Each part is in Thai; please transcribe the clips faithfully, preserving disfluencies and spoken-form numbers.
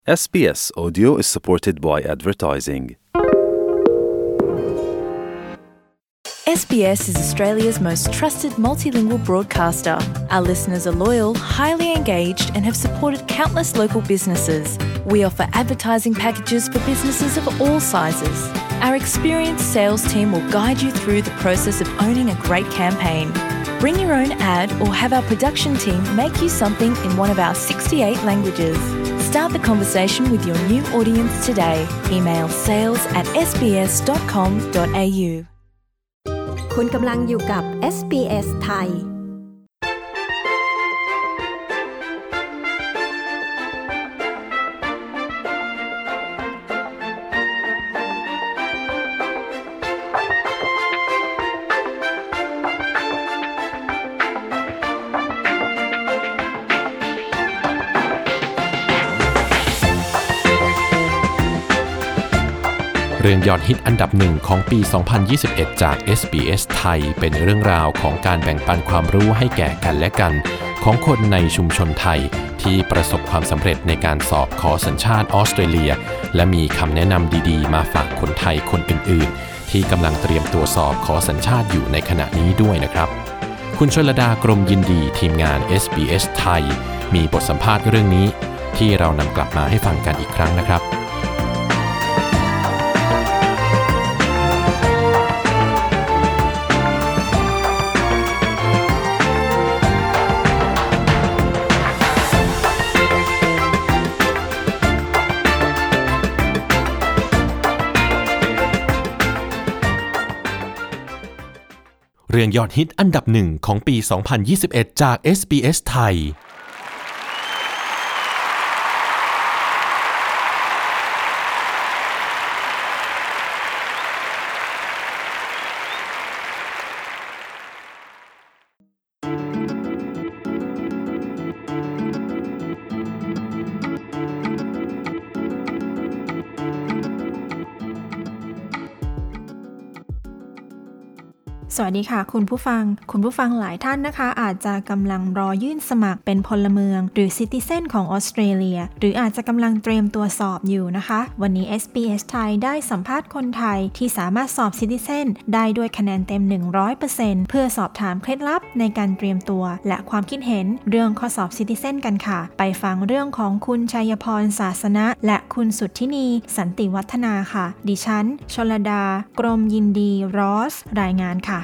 S B S Audio is supported by advertising. S B S is Australia's most trusted multilingual broadcaster. Our listeners are loyal, highly engaged, and have supported countless local businesses. We offer advertising packages for businesses of all sizes. Our experienced sales team will guide you through the process of owning a great campaign. Bring your own ad or have our production team make you something in one of our sixty-eight languages. Start the conversation with your new audience today. Email sales at s b s dot com dot a u คุณกำลังอยู่กับ เอส บี เอส ไทยเรื่องยอดฮิตอันดับหนึ่งของปี สองพันยี่สิบเอ็ด จาก เอส บี เอส ไทยเป็นเรื่องราวของการแบ่งปันความรู้ให้แก่กันและกันของคนในชุมชนไทยที่ประสบความสำเร็จในการสอบขอสัญชาติออสเตรเลียและมีคำแนะนำดีๆมาฝากคนไทยคนอื่นๆที่กำลังเตรียมตัวสอบขอสัญชาติอยู่ในขณะนี้ด้วยนะครับคุณชลดากรมยินดีทีมงาน เอส บี เอส ไทยมีบทสัมภาษณ์เรื่องนี้ที่เรานำกลับมาให้ฟังกันอีกครั้งนะครับเรื่องยอดฮิตอันดับหนึ่งของปี สองพันยี่สิบเอ็ด จาก เอส บี เอส ไทยสวัสดีค่ะคุณผู้ฟังคุณผู้ฟังหลายท่านนะคะอาจจะกำลังรอยื่นสมัครเป็นพลเมืองหรือซิติเซนของออสเตรเลียหรืออาจจะกำลังเตรียมตัวสอบอยู่นะคะวันนี้ เอส บี เอส ไทยได้สัมภาษณ์คนไทยที่สามารถสอบซิติเซนได้ด้วยคะแนนเต็ม หนึ่งร้อยเปอร์เซ็นต์ เพื่อสอบถามเคล็ดลับในการเตรียมตัวและความคิดเห็นเรื่องข้อสอบซิติเซนกันค่ะไปฟังเรื่องของคุณชัยพรศาสนะและคุณสุทธินีสันติวัฒนาค่ะดิฉันชลดากรมยินดีรอสรายงานค่ะ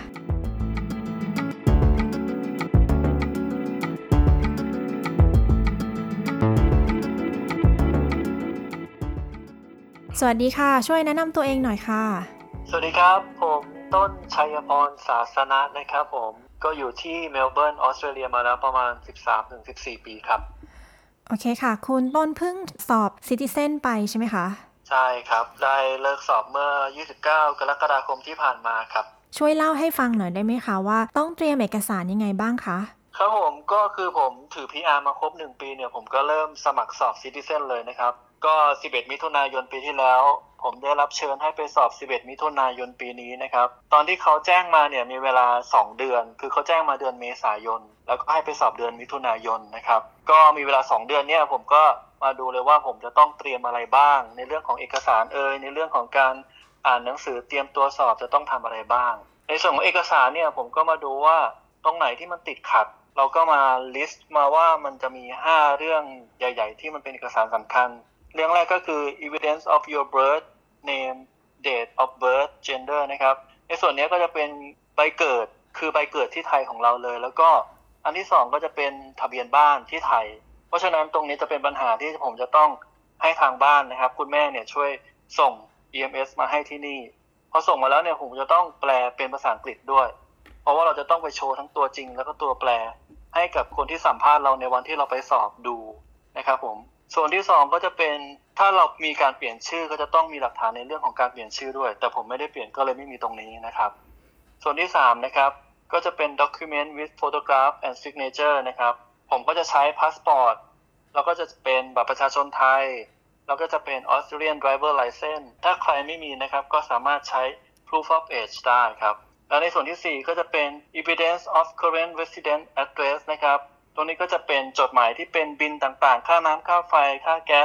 สวัสดีค่ะช่วยแนะนำตัวเองหน่อยค่ะสวัสดีครับผมต้นชัยพรศาสนะนะครับผมก็อยู่ที่เมลเบิร์นออสเตรเลียมาแล้วประมาณ สิบสามถึงสิบสี่ ปีครับโอเคค่ะคุณต้นเพิ่งสอบซิติเซนไปใช่ไหมคะใช่ครับได้เลิกสอบเมื่อยี่สิบเก้ากรกฎาคมที่ผ่านมาครับช่วยเล่าให้ฟังหน่อยได้ไหมคะว่าต้องเตรียมเอกสารยังไงบ้างคะครับผมก็คือผมถือ พี อาร์ มาครบหนึ่งปีเนี่ยผมก็เริ่มสมัครสอบซิติเซนเลยนะครับก็สิบเอ็ดมิถุนายนปีที่แล้วผมได้รับเชิญให้ไปสอบสิบเอ็ดมิถุนายนปีนี้นะครับตอนที่เขาแจ้งมาเนี่ยมีเวลาสองเดือนคือเขาแจ้งมาเดือนเมษายนแล้วก็ให้ไปสอบเดือนมิถุนายนนะครับก็มีเวลาสองเดือนเนี่ยผมก็มาดูเลยว่าผมจะต้องเตรียมอะไรบ้างในเรื่องของเอกสารเอ่ยในเรื่องของการอ่านหนังสือเตรียมตัวสอบจะต้องทำอะไรบ้างในส่วนของเอกสารเนี่ยผมก็มาดูว่าตรงไหนที่มันติดขัดเราก็มาลิสต์มาว่ามันจะมีห้าเรื่องใหญ่ๆที่มันเป็นเอกสารสำคัญเรื่องแรกก็คือ evidence of your birth name date of birth gender นะครับในส่วนนี้ก็จะเป็นใบเกิดคือใบเกิดที่ไทยของเราเลยแล้วก็อันที่สองก็จะเป็นทะเบียนบ้านที่ไทยเพราะฉะนั้นตรงนี้จะเป็นปัญหาที่ผมจะต้องให้ทางบ้านนะครับคุณแม่เนี่ยช่วยส่ง อี เอ็ม เอส มาให้ที่นี่พอส่งมาแล้วเนี่ยผมจะต้องแปลเป็นภาษาอังกฤษด้วยเพราะว่าเราจะต้องไปโชว์ทั้งตัวจริงแล้วก็ตัวแปลให้กับคนที่สัมภาษณ์เราในวันที่เราไปสอบดูนะครับผมส่วนที่สองก็จะเป็นถ้าเรามีการเปลี่ยนชื่อก็จะต้องมีหลักฐานในเรื่องของการเปลี่ยนชื่อด้วยแต่ผมไม่ได้เปลี่ยนก็เลยไม่มีตรงนี้นะครับส่วนที่สามนะครับก็จะเป็น document with photograph and signature นะครับผมก็จะใช้พาสปอร์ตแล้วก็จะเป็นบัตรประชาชนไทยแล้วก็จะเป็น Australian driver license ถ้าใครไม่มีนะครับก็สามารถใช้ proof of age ได้ครับแล้วในส่วนที่สี่ก็จะเป็น evidence of current resident address นะครับตรงนี้ก็จะเป็นจดหมายที่เป็นบิลต่างๆค่าน้ำค่าไฟค่าแก๊ส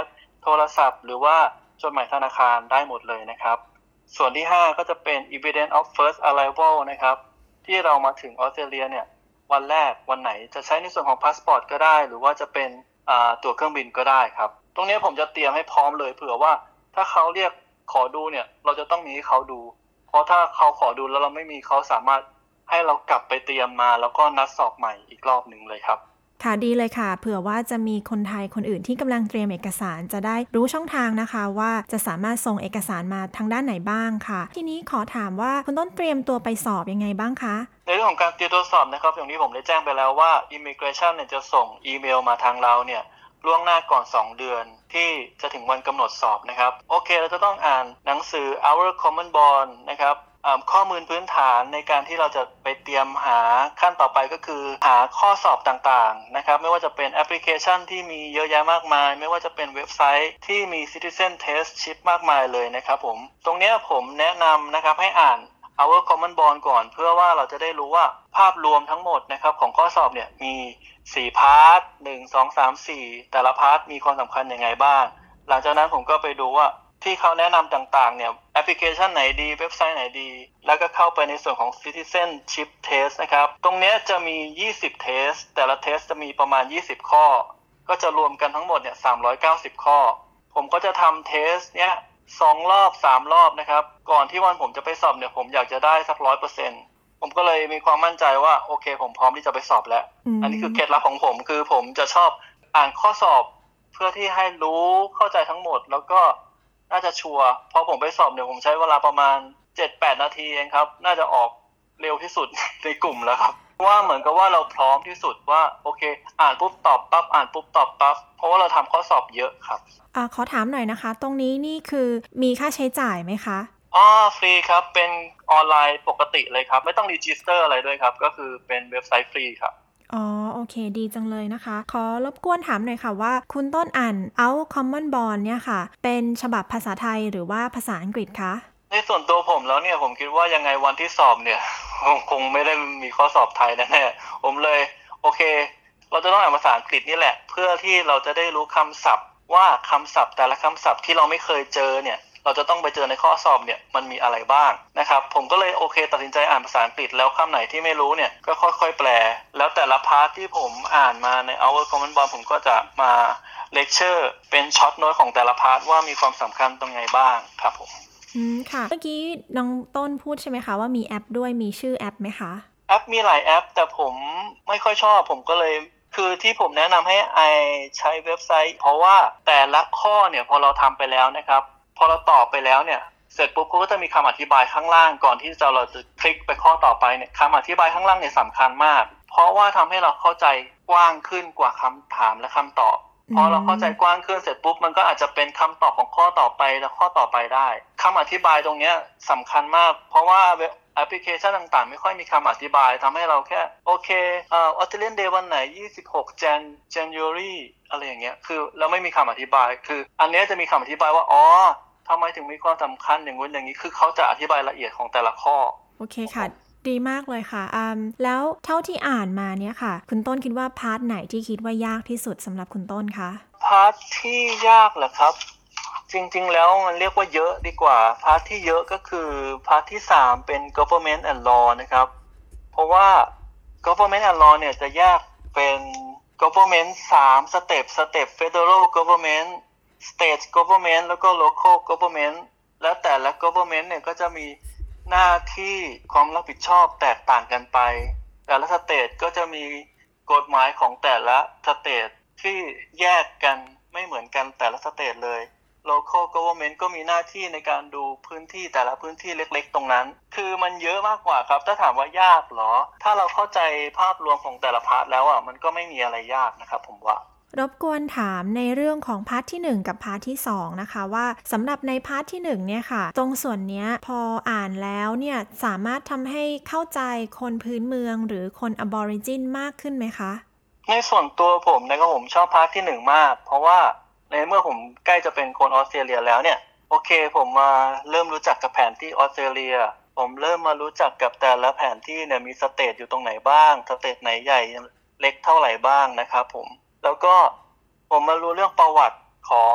โทรศัพท์หรือว่าจดหมายธนาคารได้หมดเลยนะครับส่วนที่ห้าก็จะเป็น evidence of first arrival นะครับที่เรามาถึงออสเตรเลียเนี่ยวันแรกวันไหนจะใช้ในส่วนของพาสปอร์ตก็ได้หรือว่าจะเป็นตั๋วเครื่องบินก็ได้ครับตรงนี้ผมจะเตรียมให้พร้อมเลยเผื่อว่าถ้าเขาเรียกขอดูเนี่ยเราจะต้องมีให้เขาดูเพราะถ้าเขาขอดูแล้วเราไม่มีเขาสามารถให้เรากลับไปเตรียมมาแล้วก็นัดสอบใหม่อีกรอบหนึ่งเลยครับค่ะดีเลยค่ะเผื่อว่าจะมีคนไทยคนอื่นที่กำลังเตรียมเอกสารจะได้รู้ช่องทางนะคะว่าจะสามารถส่งเอกสารมาทางด้านไหนบ้างค่ะทีนี้ขอถามว่าคุณต้นเตรียมตัวไปสอบยังไงบ้างคะในเรื่องของการเตรียมตัวสอบนะครับอย่างที่ผมได้แจ้งไปแล้วว่า Immigration เนี่ยจะส่งอีเมลมาทางเราเนี่ยล่วงหน้าก่อนสองเดือนที่จะถึงวันกำหนดสอบนะครับโอเคเราจะต้องอ่านหนังสือ Our Common Bond นะครับข้อมูลพื้นฐานในการที่เราจะไปเตรียมหาขั้นต่อไปก็คือหาข้อสอบต่างๆนะครับไม่ว่าจะเป็นแอปพลิเคชันที่มีเยอะแยะมากมายไม่ว่าจะเป็นเว็บไซต์ที่มี Citizen Test Chip มากมายเลยนะครับผมตรงนี้ผมแนะนำนะครับให้อ่าน Our Common Bond ก่อนเพื่อว่าเราจะได้รู้ว่าภาพรวมทั้งหมดนะครับของข้อสอบเนี่ยมีสี่พาร์ทหนึ่ง สอง สาม สี่แต่ละพาร์ทมีความสำคัญยังไงบ้างหลังจากนั้นผมก็ไปดูว่าที่เขาแนะนำต่างๆเนี่ยแอปพลิเคชันไหนดีเว็บไซต์ไหนดีแล้วก็เข้าไปในส่วนของ Citizenship Test นะครับตรงนี้จะมียี่สิบเทสแต่ละเทสจะมีประมาณยี่สิบข้อก็จะรวมกันทั้งหมดเนี่ยสามร้อยเก้าสิบข้อผมก็จะทำเทสเนี้ยสองรอบสามรอบนะครับก่อนที่วันผมจะไปสอบเนี่ยผมอยากจะได้สัก ร้อยเปอร์เซ็นต์ ผมก็เลยมีความมั่นใจว่าโอเคผมพร้อมที่จะไปสอบแล้ว อ, อันนี้คือเคล็ดลับของผมคือผมจะชอบอ่านข้อสอบเพื่อที่ให้รู้เข้าใจทั้งหมดแล้วก็น่าจะชัวร์พอผมไปสอบเนี่ยผมใช้เวลาประมาณ เจ็ดแปด นาทีเองครับน่าจะออกเร็วที่สุดในกลุ่มแล้วครับว่าเหมือนกับว่าเราพร้อมที่สุดว่าโอเคอ่านปุ๊บตอบปั๊บอ่านปุ๊บตอบปั๊บเพราะว่าเราทำข้อสอบเยอะครับอ่าขอถามหน่อยนะคะตรงนี้นี่คือมีค่าใช้จ่ายไหมคะอ๋อฟรีครับเป็นออนไลน์ปกติเลยครับไม่ต้องรีจิสเตอร์อะไรด้วยครับก็คือเป็นเว็บไซต์ฟรีครับอ๋อโอเคดีจังเลยนะคะขอรบกวนถามหน่อยค่ะว่าคุณต้นอ่าน Our Common Bond เนี่ยค่ะเป็นฉบับภาษาไทยหรือว่าภาษาอังกฤษคะในส่วนตัวผมแล้วเนี่ยผมคิดว่ายังไงวันที่สอบเนี่ยคงไม่ได้มีข้อสอบไทยแน่ๆผมเลยโอเคเราจะต้องอ่านภาษาอังกฤษนี่แหละเพื่อที่เราจะได้รู้คำศัพท์ว่าคำศัพท์แต่ละคำศัพท์ที่เราไม่เคยเจอเนี่ยเราจะต้องไปเจอในข้อสอบเนี่ยมันมีอะไรบ้างนะครับผมก็เลยโอเคตัดสินใจอ่านภาษาอังกฤษแล้วคำไหนที่ไม่รู้เนี่ยก็ค่อยๆแปลแล้วแต่ละพาร์ทที่ผมอ่านมาใน Our Common Bond ผมก็จะมาเลคเชอร์เป็นช็อตโน้ตของแต่ละพาร์ทว่ามีความสำคัญตรงไหนบ้างครับผมอืมค่ะเมื่อกี้น้องต้นพูดใช่ไหมคะว่ามีแอปด้วยมีชื่อแอปไหมคะแอปมีหลายแอปแต่ผมไม่ค่อยชอบผมก็เลยคือที่ผมแนะนำให้ไอใช้เว็บไซต์เพราะว่าแต่ละข้อเนี่ยพอเราทำไปแล้วนะครับพอเราตอบไปแล้วเนี่ยเสร็จปุ๊บก็จะมีคำอธิบายข้างล่างก่อนที่จะเราจะคลิกไปข้อต่อไปเนี่ยคำอธิบายข้างล่างเนี่ยสำคัญมากเพราะว่าทำให้เราเข้าใจกว้างขึ้นกว่าคำถามและคำตอบพอเราเข้าใจกว้างขึ้นเสร็จปุ๊บมันก็อาจจะเป็นคำตอบของข้อต่อไปและข้อต่อไปได้คำอธิบายตรงนี้สำคัญมากเพราะว่าแอปพลิเคชันต่างๆไม่ค่อยมีคำอธิบายทำให้เราแค่โอเคเอ่อ Australian Day วันไหนยี่สิบหก Jan January อะไรอย่างเงี้ยคือเราไม่มีคำอธิบายคืออันนี้จะมีคำอธิบายว่าอ๋อทำไมถึงมีความสำคัญอย่างนู้นอย่างนี้คือเขาจะอธิบายละเอียดของแต่ละข้อโอเคค่ะดีมากเลยค่ะอืมแล้วเท่าที่อ่านมาเนี่ยค่ะคุณต้นคิดว่าพาร์ทไหนที่คิดว่ายากที่สุดสำหรับคุณต้นคะพาร์ทที่ยากเหรอครับจริงๆแล้วมันเรียกว่าเยอะดีกว่าพาร์ทที่เยอะก็คือพาร์ทที่สามเป็น government and law นะครับเพราะว่า government and law เนี่ยจะแยกเป็น government สามสเต็ปสเต็ป federal government state government แล้วก็ local government และแต่ละ government เนี่ยก็จะมีหน้าที่ความรับผิดชอบแตกต่างกันไปแต่ละสเตทก็จะมีกฎหมายของแต่ละสเตทที่แยกกันไม่เหมือนกันแต่ละสเตทเลย local government ก็มีหน้าที่ในการดูพื้นที่แต่ละพื้นที่เล็กๆตรงนั้นคือมันเยอะมากกว่าครับถ้าถามว่ายากเหรอถ้าเราเข้าใจภาพรวมของแต่ละพาร์ทแล้วอ่ะมันก็ไม่มีอะไรยากนะครับผมว่ารบกวนถามในเรื่องของพาร์ทที่หนึ่งกับพาร์ทที่สองนะคะว่าสำหรับในพาร์ทที่หนึ่งเนี่ยค่ะตรงส่วนเนี้ยพออ่านแล้วเนี่ยสามารถทำให้เข้าใจคนพื้นเมืองหรือคนอ Aborigin มากขึ้นไหมคะในส่วนตัวผมนะครับผมชอบพาร์ทที่หนึ่งมากเพราะว่าในเมื่อผมใกล้จะเป็นคนออสเตรเลียแล้วเนี่ยโอเคผมมาเริ่มรู้จักกับแผนที่ออสเตรเลียผมเริ่มมารู้จักกับแต่ละแผนที่เนี่ยมีสเตทอยู่ตรงไหนบ้างสเตทไหนใหญ่เล็กเท่าไหร่บ้างนะครับผมแล้วก็ผมมารู้เรื่องประวัติของ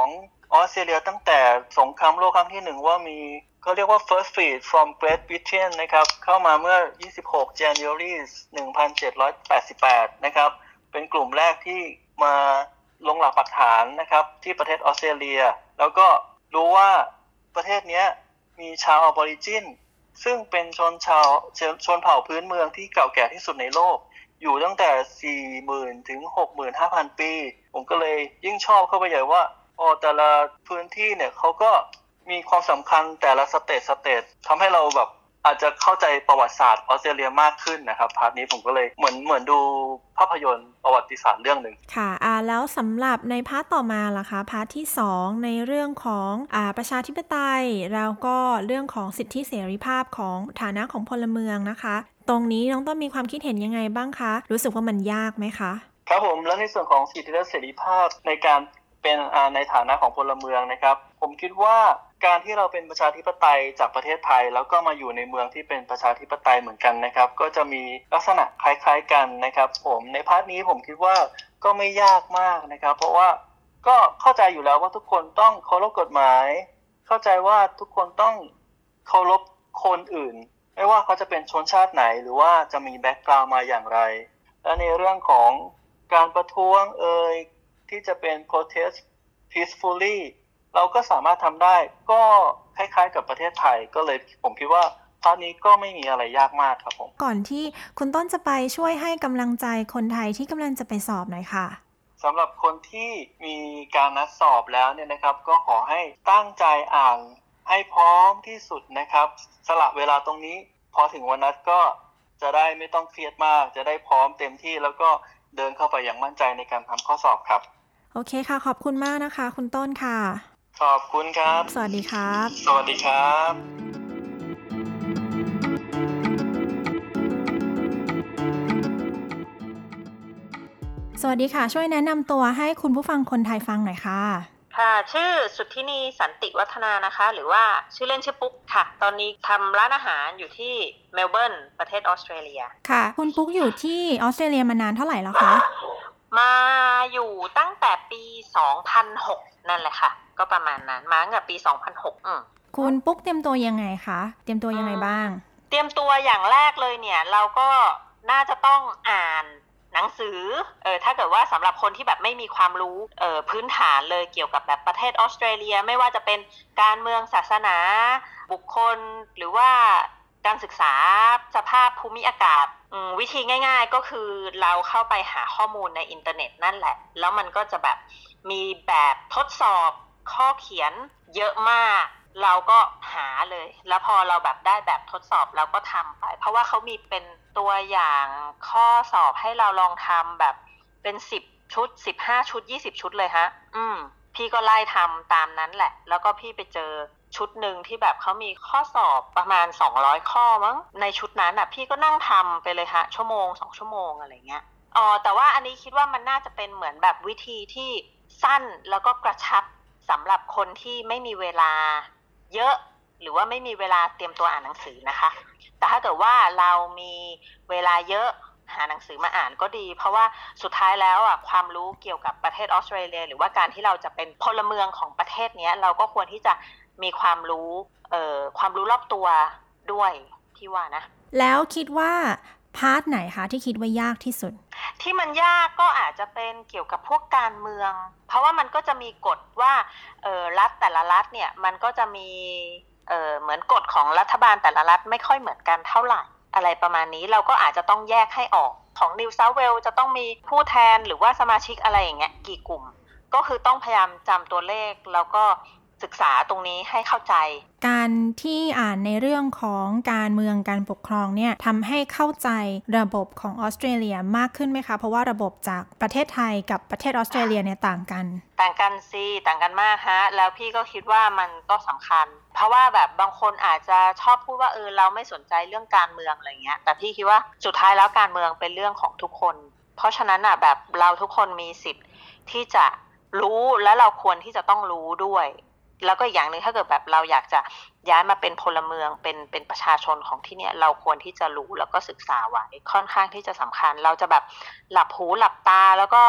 ออสเตรเลียตั้งแต่สงครามโลกครั้งที่หนึ่งว่ามีเขาเรียกว่า First Fleet from Great Britain นะครับเข้ามาเมื่อยี่สิบหก January หนึ่งพันเจ็ดร้อยแปดสิบแปดนะครับเป็นกลุ่มแรกที่มาลงหลักปักฐานนะครับที่ประเทศออสเตรเลียแล้วก็รู้ว่าประเทศนี้มีชาวออบอริจินซึ่งเป็นชนชาวชนเผ่าพื้นเมืองที่เก่าแก่ที่สุดในโลกอยู่ตั้งแต่ สี่หมื่น ถึง หกหมื่นห้าพัน ปีผมก็เลยยิ่งชอบเข้าไปใหญ่ว่าอ๋อแต่ละพื้นที่เนี่ยเขาก็มีความสำคัญแต่ละสเตทสเตททำให้เราแบบอาจจะเข้าใจประวัติศาสตร์ออสเตรเลียมากขึ้นนะครับพาร์ทนี้ผมก็เลยเหมือนเหมือนดูภาพยนตร์ประวัติศาสตร์เรื่องนึงค่ะอ่าแล้วสำหรับในพาร์ทต่อมาล่ะคะพาร์ทที่สองในเรื่องของอ่าประชาธิปไตยแล้วก็เรื่องของสิทธิเสรีภาพของฐานะของพลเมืองนะคะตรงนี้น้องต้นมีความคิดเห็นยังไงบ้างคะรู้สึกว่ามันยากไหมคะครับผมแล้วในส่วนของสิทธิและเสรีภาพในการเป็นในฐานะของพลเมืองนะครับผมคิดว่าการที่เราเป็นประชาธิปไตยจากประเทศไทยแล้วก็มาอยู่ในเมืองที่เป็นประชาธิปไตยเหมือนกันนะครับก็จะมีลักษณะคล้ายๆกันนะครับผมในพาร์ทนี้ผมคิดว่าก็ไม่ยากมากนะครับเพราะว่าก็เข้าใจอยู่แล้วว่าทุกคนต้องเคารพกฎหมายเข้าใจว่าทุกคนต้องเคารพคนอื่นไม่ว่าเขาจะเป็นชนชาติไหนหรือว่าจะมีแบ็คกราวด์มาอย่างไรและในเรื่องของการประท้วงเอ่ยที่จะเป็น protest peacefully เราก็สามารถทำได้ก็คล้ายๆกับประเทศไทยก็เลยผมคิดว่าตอนนี้ก็ไม่มีอะไรยากมากครับผมก่อนที่คุณต้นจะไปช่วยให้กำลังใจคนไทยที่กำลังจะไปสอบหน่อยค่ะสำหรับคนที่มีการนัดสอบแล้วเนี่ยนะครับก็ขอให้ตั้งใจอ่านให้พร้อมที่สุดนะครับสละเวลาตรงนี้พอถึงวันนัดก็จะได้ไม่ต้องเครียดมากจะได้พร้อมเต็มที่แล้วก็เดินเข้าไปอย่างมั่นใจในการทำข้อสอบครับโอเคค่ะขอบคุณมากนะคะคุณต้นค่ะขอบคุณครับสวัสดีครับสวัสดีครับสวัสดีค่ะช่วยแนะนำตัวให้คุณผู้ฟังคนไทยฟังหน่อยค่ะค่ะชื่อสุทธินีสันติวัฒนานะคะหรือว่าชื่อเล่นชื่อปุ๊กค่ะตอนนี้ทำร้านอาหารอยู่ที่เมลเบิร์นประเทศออสเตรเลียค่ะคุณปุ๊กอยู่ที่ออสเตรเลียมานานเท่าไหร่แล้วคะมาอยู่ตั้งแต่ปีสองพันหกนั่นแหละค่ะก็ประมาณนั้นมาตั้งแต่ปีสองพันหกอืมคุณปุ๊กเตรียมตัวยังไงคะเตรียมตัวยังไงบ้างเตรียมตัวอย่างแรกเลยเนี่ยเราก็น่าจะต้องอ่านหนังสือเออถ้าเกิดว่าสำหรับคนที่แบบไม่มีความรู้เออพื้นฐานเลยเกี่ยวกับแบบประเทศออสเตรเลียไม่ว่าจะเป็นการเมืองศาสนาบุคคลหรือว่าการศึกษาสภาพภูมิอากาศวิธีง่ายๆก็คือเราเข้าไปหาข้อมูลในอินเทอร์เน็ตนั่นแหละแล้วมันก็จะแบบมีแบบทดสอบข้อเขียนเยอะมากเราก็หาเลยแล้วพอเราแบบได้แบบทดสอบเราก็ทำไปเพราะว่าเขามีเป็นตัวอย่างข้อสอบให้เราลองทำแบบเป็นสิบชุดสิบห้าชุดยี่สิบชุดเลยฮะอืมพี่ก็ไล่ทำตามนั้นแหละแล้วก็พี่ไปเจอชุดหนึ่งที่แบบเขามีข้อสอบประมาณสองร้อยข้อมั้งในชุดนั้นอ่ะพี่ก็นั่งทำไปเลยฮะชั่วโมงสองชั่วโมงอะไรเงี้ยอ๋อแต่ว่าอันนี้คิดว่ามันน่าจะเป็นเหมือนแบบวิธีที่สั้นแล้วก็กระชับสำหรับคนที่ไม่มีเวลาเยอะหรือว่าไม่มีเวลาเตรียมตัวอ่านหนังสือนะคะแต่ถ้าเกิดว่าเรามีเวลาเยอะหาหนังสือมาอ่านก็ดีเพราะว่าสุดท้ายแล้วอ่ะความรู้เกี่ยวกับประเทศออสเตรเลียหรือว่าการที่เราจะเป็นพลเมืองของประเทศนี้เราก็ควรที่จะมีความรู้เอ่อความรู้รอบตัวด้วยที่ว่านะแล้วคิดว่าพาร์ทไหนคะที่คิดว่ายากที่สุดที่มันยากก็อาจจะเป็นเกี่ยวกับพวกการเมืองเพราะว่ามันก็จะมีกฎว่าเอ่อรัฐแต่ละรัฐเนี่ยมันก็จะมีเอ่อเหมือนกฎของรัฐบาลแต่ละรัฐไม่ค่อยเหมือนกันเท่าไหร่อะไรประมาณนี้เราก็อาจจะต้องแยกให้ออกของ New South Wales จะต้องมีผู้แทนหรือว่าสมาชิกอะไรอย่างเงี้ยกี่กลุ่มก็คือต้องพยายามจำตัวเลขแล้วก็ศึกษาตรงนี้ให้เข้าใจการที่อ่านในเรื่องของการเมืองการปกครองเนี่ยทำให้เข้าใจระบบของออสเตรเลียมากขึ้นไหมคะเพราะว่าระบบจากประเทศไทยกับประเทศออสเตรเลียเนี่ยต่างกันต่างกันสิต่างกันมากฮะแล้วพี่ก็คิดว่ามันก็สำคัญเพราะว่าแบบบางคนอาจจะชอบพูดว่าเออเราไม่สนใจเรื่องการเมืองอะไรเงี้ยแต่พี่คิดว่าสุดท้ายแล้วการเมืองเป็นเรื่องของทุกคนเพราะฉะนั้นอ่ะแบบเราทุกคนมีสิทธิ์ที่จะรู้และเราควรที่จะต้องรู้ด้วยแล้วก็อีกอย่างนึงถ้าเกิดแบบเราอยากจะย้ายมาเป็นพลเมืองเป็นเป็นประชาชนของที่เนี่ยเราควรที่จะรู้แล้วก็ศึกษาไว้ค่อนข้างที่จะสำคัญเราจะแบบหลับหูหลับตาแล้วก็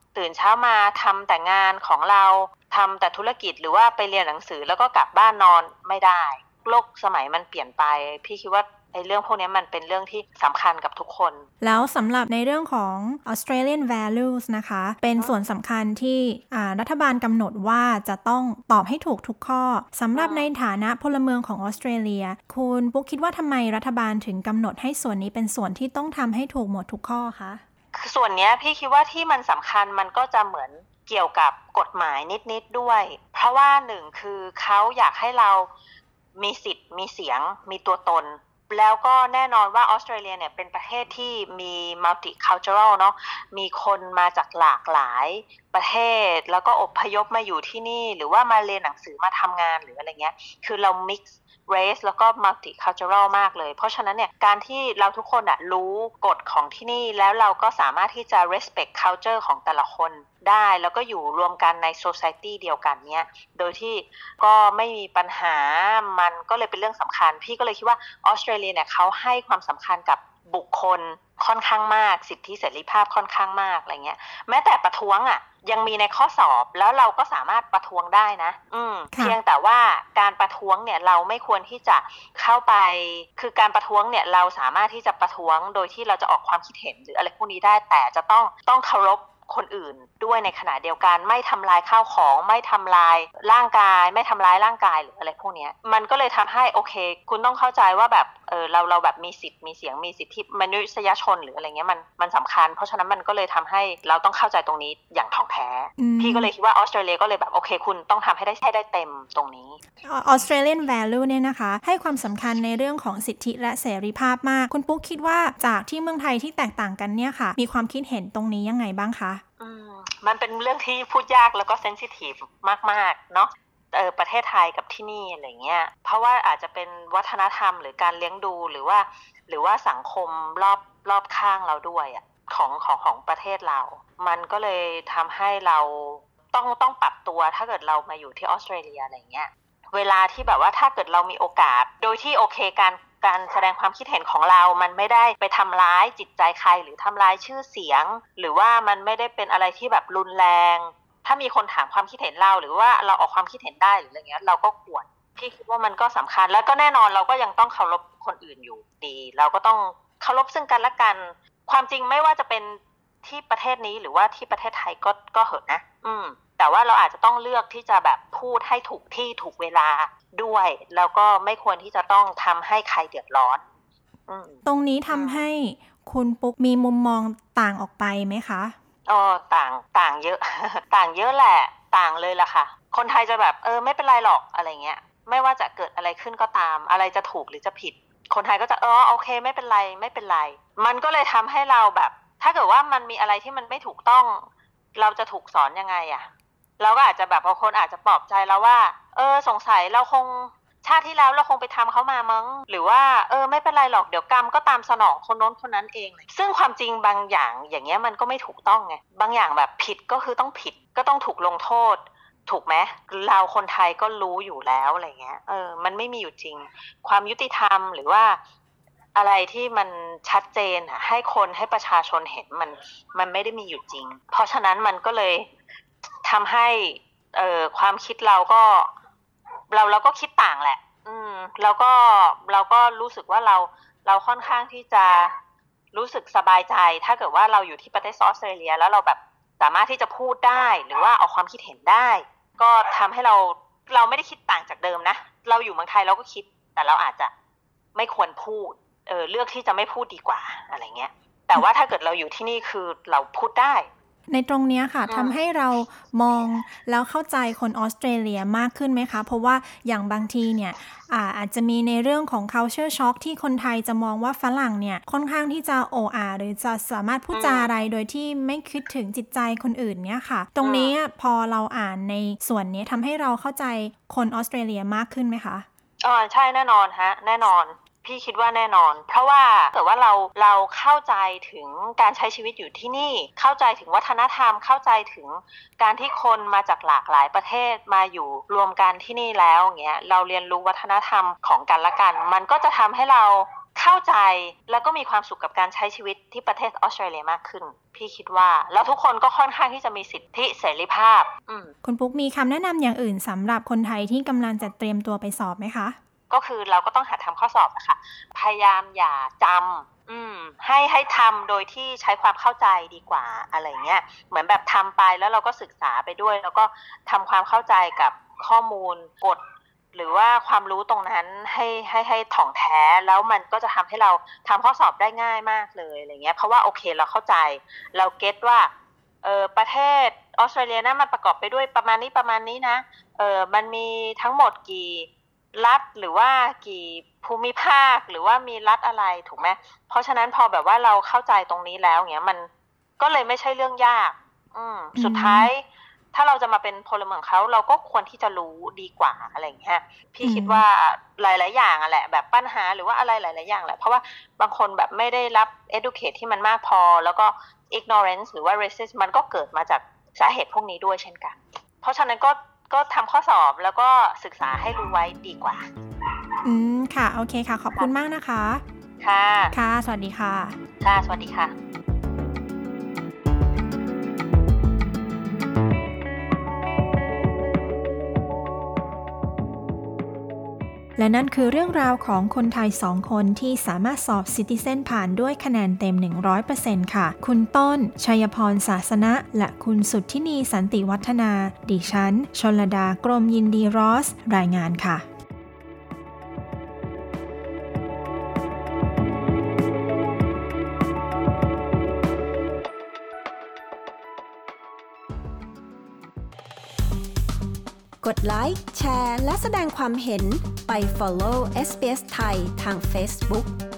ตื่นเช้ามาทำแต่งานของเราทำแต่ธุรกิจหรือว่าไปเรียนหนังสือแล้วก็กลับบ้านนอนไม่ได้โลกสมัยมันเปลี่ยนไปพี่คิดว่าไอ้เรื่องพวกนี้มันเป็นเรื่องที่สำคัญกับทุกคนแล้วสำหรับในเรื่องของ Australian values นะคะเป็นส่วนสำคัญที่รัฐบาลกำหนดว่าจะต้องตอบให้ถูกทุกข้อสำหรับในฐานะพลเมืองของออสเตรเลียคุณปุ๊กคิดว่าทำไมรัฐบาลถึงกำหนดให้ส่วนนี้เป็นส่วนที่ต้องทำให้ถูกหมดทุกข้อคะคือส่วนนี้พี่คิดว่าที่มันสำคัญมันก็จะเหมือนเกี่ยวกับกฎหมายนิดๆด้วยเพราะว่าหนึ่งคือเขาอยากให้เรามีสิทธิ์มีเสียงมีตัวตนแล้วก็แน่นอนว่าออสเตรเลียเนี่ยเป็นประเทศที่มี multicultural เนาะมีคนมาจากหลากหลายประเทศแล้วก็อพยพมาอยู่ที่นี่หรือว่ามาเรียนหนังสือมาทำงานหรืออะไรเงี้ยคือเรา mix race แล้วก็ multicultural มากเลยเพราะฉะนั้นเนี่ยการที่เราทุกคนอะรู้กฎของที่นี่แล้วเราก็สามารถที่จะ respect culture ของแต่ละคนได้แล้วก็อยู่รวมกันใน society เดียวกันเนี้ยโดยที่ก็ไม่มีปัญหามันก็เลยเป็นเรื่องสำคัญพี่ก็เลยคิดว่าออสเตรเลียเนี่ยเขาให้ความสำคัญกับบุคคลค่อนข้างมากสิทธิเสรีภาพค่อนข้างมากอะไรเงี้ยแม้แต่ประท้วงอ่ะยังมีในข้อสอบแล้วเราก็สามารถประท้วงได้นะอืมเพียงแต่ว่าการประท้วงเนี่ยเราไม่ควรที่จะเข้าไปคือการประท้วงเนี่ยเราสามารถที่จะประท้วงโดยที่เราจะออกความคิดเห็นหรืออะไรพวกนี้ได้แต่จะต้องต้องเคารพคนอื่นด้วยในขณะเดียวกันไม่ทำลายข้าวของไม่ทำลายร่างกายไม่ทำร้ายร่างกายหรืออะไรพวกนี้มันก็เลยทำให้โอเคคุณต้องเข้าใจว่าแบบเออเราเราแบบมีสิทธิ์มีเสียงมีสิทธิมนุษยชนหรืออะไรเงี้ยมันมันสำคัญเพราะฉะนั้นมันก็เลยทำให้เราต้องเข้าใจตรงนี้อย่างถ่องแท้พี่ก็เลยคิดว่าออสเตรเลียก็เลยแบบโอเคคุณต้องทำให้ได้ให้ได้เต็มตรงนี้ Australian value เนี่ยนะคะให้ความสำคัญในเรื่องของสิทธิและเสรีภาพมากคุณปุ๊กคิดว่าจากที่เมืองไทยที่แตกต่างกันเนี่ยค่ะมีความคิดเห็นตรงนี้ยังไงบ้างคะอืมมันเป็นเรื่องที่พูดยากแล้วก็เซนซิทีฟมากๆเนาะเออประเทศไทยกับที่นี่อะไรเงี้ยเพราะว่าอาจจะเป็นวัฒนธรรมหรือการเลี้ยงดูหรือว่าหรือว่าสังคมรอบรอบข้างเราด้วยอ่ะของของของประเทศเรามันก็เลยทำให้เราต้องต้องปรับตัวถ้าเกิดเรามาอยู่ที่ออสเตรเลียอะไรเงี้ยเวลาที่แบบว่าถ้าเกิดเรามีโอกาสโดยที่โอเคการการแสดงความคิดเห็นของเรามันไม่ได้ไปทำร้ายจิตใจใครหรือทำร้ายชื่อเสียงหรือว่ามันไม่ได้เป็นอะไรที่แบบรุนแรงถ้ามีคนถามความคิดเห็นเราหรือว่าเราออกความคิดเห็นได้หรืออะไรเงี้ยเราก็ควรพี่คิดว่ามันก็สำคัญแล้วก็แน่นอนเราก็ยังต้องเคารพคนอื่นอยู่ดีเราก็ต้องเคารพซึ่งกันและกันความจริงไม่ว่าจะเป็นที่ประเทศนี้หรือว่าที่ประเทศไทยก็ก็เหอะนะอืมแต่ว่าเราอาจจะต้องเลือกที่จะแบบพูดให้ถูกที่ถูกเวลาด้วยแล้วก็ไม่ควรที่จะต้องทำให้ใครเดือดร้อนตรงนี้ทำให้คุณปุ๊กมีมุมมองต่างออกไปไหมคะอ๋อต่างต่างเยอะ ต่างเยอะแหละต่างเลยล่ะค่ะคนไทยจะแบบเออไม่เป็นไรหรอกอะไรเงี้ยไม่ว่าจะเกิดอะไรขึ้นก็ตามอะไรจะถูกหรือจะผิดคนไทยก็จะเออโอเคไม่เป็นไรไม่เป็นไรมันก็เลยทำให้เราแบบถ้าเกิดว่ามันมีอะไรที่มันไม่ถูกต้องเราจะถูกสอนยังไงอะเราก็อาจจะแบบบางคนอาจจะปลอบใจเราว่าเออสงสัยเราคงชาติที่แล้วเราคงไปทำเขามามั้งหรือว่าเออไม่เป็นไรหรอกเดี๋ยวกรรมก็ตามสนองคนโน้นคนนั้นเองซึ่งความจริงบางอย่างอย่างเงี้ยมันก็ไม่ถูกต้องไงบางอย่างแบบผิดก็คือต้องผิดก็ต้องถูกลงโทษถูกไหมเราคนไทยก็รู้อยู่แล้วอะไรเงี้ยเออมันไม่มีอยู่จริงความยุติธรรมหรือว่าอะไรที่มันชัดเจนอ่ะให้คนให้ประชาชนเห็นมันมันไม่ได้มีอยู่จริงเพราะฉะนั้นมันก็เลยทำให้เอ่อความคิดเราก็เราเราก็คิดต่างแหละอืมแล้วก็เราก็รู้สึกว่าเราเราค่อนข้างที่จะรู้สึกสบายใจถ้าเกิดว่าเราอยู่ที่ประเทศออสเตรเลียแล้วเราแบบสามารถที่จะพูดได้หรือว่าเอาความคิดเห็นได้ก็ทำให้เราเราไม่ได้คิดต่างจากเดิมนะเราอยู่เมืองไทยเราก็คิดแต่เราอาจจะไม่ควรพูดเออเลือกที่จะไม่พูดดีกว่าอะไรเงี้ยแต่ว่าถ้าเกิดเราอยู่ที่นี่คือเราพูดได้ในตรงนี้ค่ะทำให้เรามองแล้วเข้าใจคนออสเตรเลียมากขึ้นไหมคะเพราะว่าอย่างบางทีเนี่ยอาอาจจะมีในเรื่องของ culture shock ที่คนไทยจะมองว่าฝรั่งเนี่ยค่อนข้างที่จะโอ้อาหรือจะสามารถพูดจาอะไรโดยที่ไม่คิดถึงจิตใจคนอื่นเนี่ยค่ะตรงนี้พอเราอ่านในส่วนนี้ทำให้เราเข้าใจคนออสเตรเลียมากขึ้นไหมคะอ๋อใช่แน่นอนฮะแน่นอนพี่คิดว่าแน่นอนเพราะว่าเกิดว่าเราเราเข้าใจถึงการใช้ชีวิตอยู่ที่นี่เข้าใจถึงวัฒนธรรมเข้าใจถึงการที่คนมาจากหลากหลายประเทศมาอยู่รวมกันที่นี่แล้วอย่างเงี้ยเราเรียนรู้วัฒนธรรมของกันและกันมันก็จะทำให้เราเข้าใจแล้วก็มีความสุขกับการใช้ชีวิตที่ประเทศออสเตรเลียมากขึ้นพี่คิดว่าแล้วทุกคนก็ค่อนข้างที่จะมีสิทธิเสรีภาพคุณปุ๊กมีคำแนะนำอย่างอื่นสำหรับคนไทยที่กำลังจะเตรียมตัวไปสอบไหมคะก็คือเราก็ต้องหัดทำข้อสอบนะคะพยายามอย่าจำอืมให้ให้ทำโดยที่ใช้ความเข้าใจดีกว่าอะไรเงี้ยเหมือนแบบทำไปแล้วเราก็ศึกษาไปด้วยแล้วก็ทำความเข้าใจกับข้อมูลกฎหรือว่าความรู้ตรงนั้นให้ให้ให้ถ่องแท้แล้วมันก็จะทำให้เราทำข้อสอบได้ง่ายมากเลยอะไรเงี้ยเพราะว่าโอเคเราเข้าใจเราเก็ตว่าเออประเทศออสเตรเลียนะมันประกอบไปด้วยประมาณนี้ประมาณนี้นะเออมันมีทั้งหมดกี่รัฐหรือว่ากี่ภูมิภาคหรือว่ามีรัฐอะไรถูกไหมเพราะฉะนั้นพอแบบว่าเราเข้าใจตรงนี้แล้วเงี้ยมันก็เลยไม่ใช่เรื่องยากอืมสุดท้ายถ้าเราจะมาเป็นพลเมืองเขาเราก็ควรที่จะรู้ดีกว่าอะไรอย่างเงี้ยพี่คิดว่าหลายๆอย่างอ่ะแหละแบบปัญหาหรือว่าอะไรหลายๆอย่างแหละเพราะว่าบางคนแบบไม่ได้รับ educate ที่มันมากพอแล้วก็ ignorance หรือว่า racist มันก็เกิดมาจากสาเหตุพวกนี้ด้วยเช่นกันเพราะฉะนั้นก็ก็ทำข้อสอบแล้วก็ศึกษาให้รู้ไว้ดีกว่าอืมค่ะโอเคค่ะขอบคุณมากนะคะค่ะค่ะสวัสดีค่ะค่ะสวัสดีค่ะและนั่นคือเรื่องราวของคนไทยสองคนที่สามารถสอบ Citizen ผ่านด้วยคะแนนเต็ม หนึ่งร้อยเปอร์เซ็นต์ ค่ะคุณต้นชัยพรศาสนะและคุณสุทธินีสันติวัฒนาดิฉันชลดากรมยินดีรอสรายงานค่ะกดไลค์แชร์และแสดงความเห็นไป follow เอส บี เอส ไทยทาง Facebook